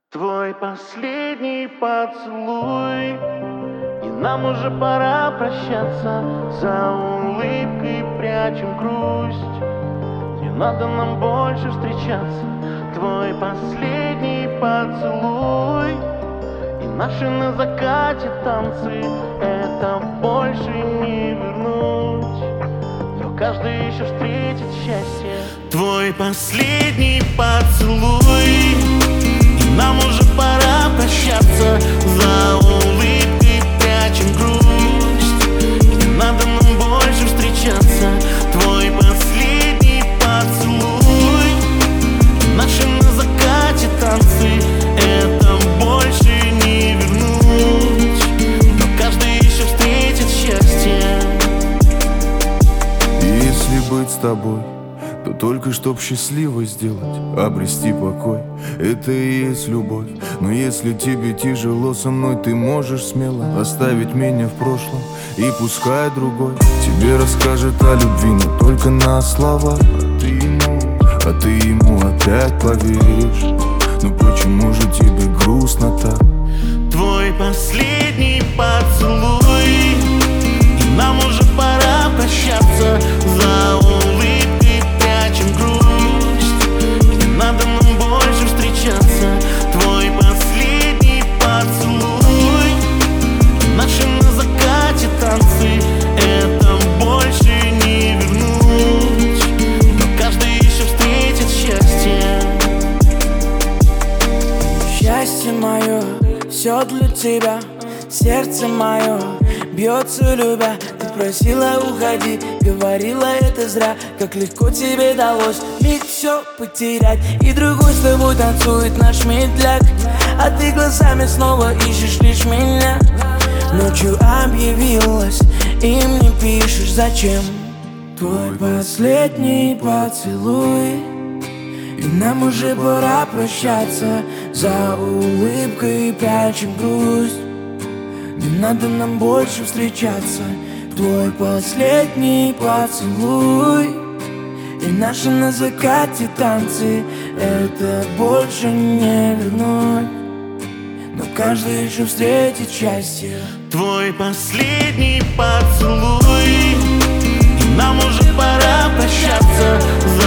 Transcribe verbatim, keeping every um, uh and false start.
Твой последний поцелуй, и нам уже пора прощаться. За улыбкой прячем грусть, не надо нам больше встречаться. Твой последний поцелуй, и наши на закате танцы, это больше не вернуть, но каждый еще встретит счастье. Твой последний поцелуй, нам уже пора прощаться. За улыбкой прячем грусть, не надо нам больше встречаться. Твой последний поцелуй, наши на закате танцы, это больше не вернуть, но каждый еще встретит счастье. Если быть с тобой, то только чтоб счастливо сделать, обрести покой, это и есть любовь. Но если тебе тяжело со мной, ты можешь смело оставить меня в прошлом, и пускай другой тебе расскажет о любви, но только на слова. А ты ему, а ты ему опять поверишь. Ну почему же тебе грустно так? Твой последний поцелуй, и нам уже пора прощаться. За улыбкой прячем грусть, не надо нам больше встречаться. Твой последний поцелуй, наши на закате танцы, это больше не вернуть, но каждый еще встретит счастье. Счастье мое, все для тебя, сердце мое бьется любя. Ты просила уходи, говорила это зря. Как легко тебе далось миг все потерять, и другой с тобой танцует наш медляк, а ты глазами снова ищешь лишь меня. Ночью объявилась и мне пишешь зачем. Твой последний поцелуй, и нам уже пора прощаться. За улыбкой прячем грусть, не надо нам больше встречаться. Твой последний поцелуй, и наши на закате танцы, это больше не вернуть, но каждый еще встретит счастье. Твой последний поцелуй, и нам уже пора прощаться.